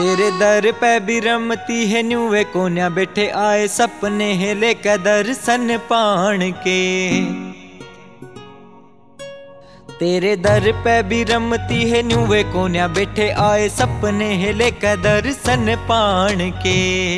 तेरे दर पे भी रमती है न्यूए कोन्या बैठे आए सपने है लेकर दर्शन पाण के। तेरे दर पे भी रमती है न्यूए कोन्या बैठे आए सपने है लेकर दर्शन पाण के।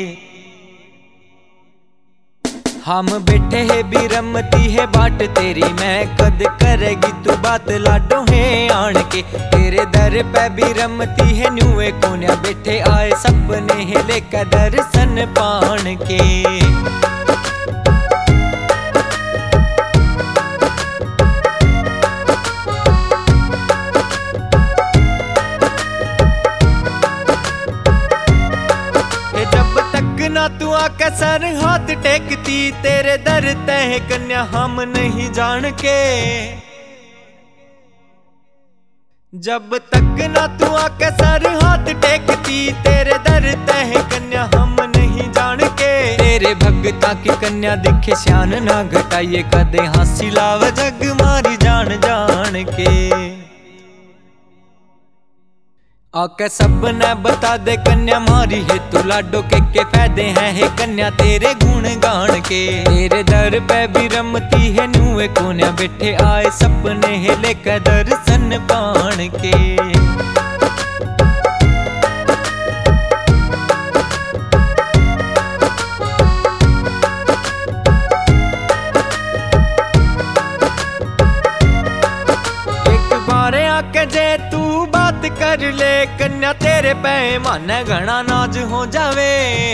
हम बैठे है भी रमती है बाट तेरी मैं कद करेगी तू बात लाडो है आन के। तेरे दर पे भी रमती है न्यूए कोन्या बैठे आए सपने है लेकर दर्शन पाण के। ना तू आके सर हाथ टेकती तेरे दर तह कन्या हम नहीं जान के। जब तक ना तू आके सर हाथ टेकती तेरे दर तह कन्या हम नहीं जान के। तेरे भगता की कन्या दिखे श्यान ना घटाइए कदे हासी लाव जग मारी जान जान के। आके सब ने बता दे कन्या मारी है तू लाडो के फायदे हैं है कन्या तेरे गुण गान के। तेरे दर पे भी रमती है न्यूए कोन्या बैठे आए सपने है लेकर दर्शन पाण के। आके जे तू बात कर ले कन्या तेरे पैमाने घना नाज हो जावे।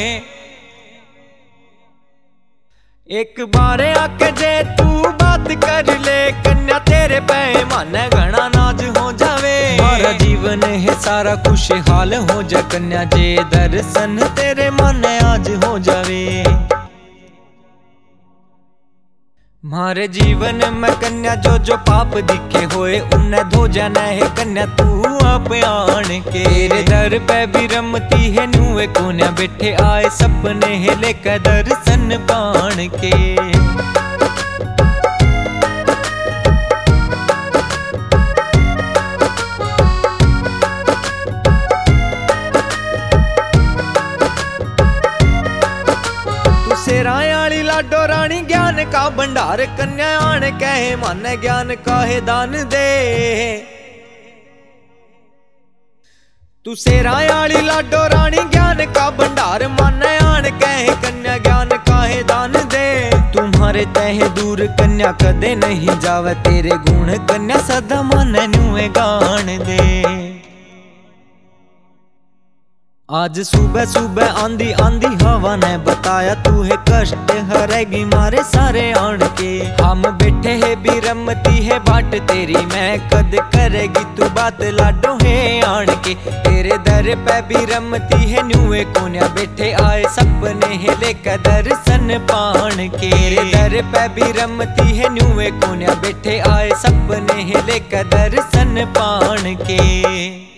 एक बार आके जे तू बात कर ले कन्या तेरे पैमाने घना नाज हो जावे। हमारा जीवन है सारा खुशहाल हो जा कन्या जे दर्शन तेरे मन आज हो जावे। मारे जीवन में कन्या जो पाप दिखे होए उन्हें धो जाना है कन्या तू आप आन के। तेरे दर पे भी रमती है न्यूए कोन्या बैठे आए सपने है लेकर दर्शन पाण के। सेरायाली लाडो रानी ज्ञान का भंडार कन्या आन कहे मन ज्ञान का है दान दे। तू सेरायाली लाडो रानी ज्ञान का भंडार मन आन कहे कन्या ज्ञान का है दान दे। तुम्हारे तह दूर कन्या कदे नहीं जावे तेरे गुण कन्या सदा मन न्यूए गान दे। आज सुबह सुबह आंधी आंधी हवा ने बताया तू है कष्ट हरेगी मारे सारे आन के। हम बैठे है भी रमती है बाट तेरी मैं कद करेगी तू बात लाडो है आन के। तेरे दर पे भी रमती है न्यूए कोन्या बैठे आए सपने है लेकर दर्शन पाण के। तेरे दर पे भी रमती है न्यूए कोन्या बैठे आए सपने है लेकर दर्शन पाण के।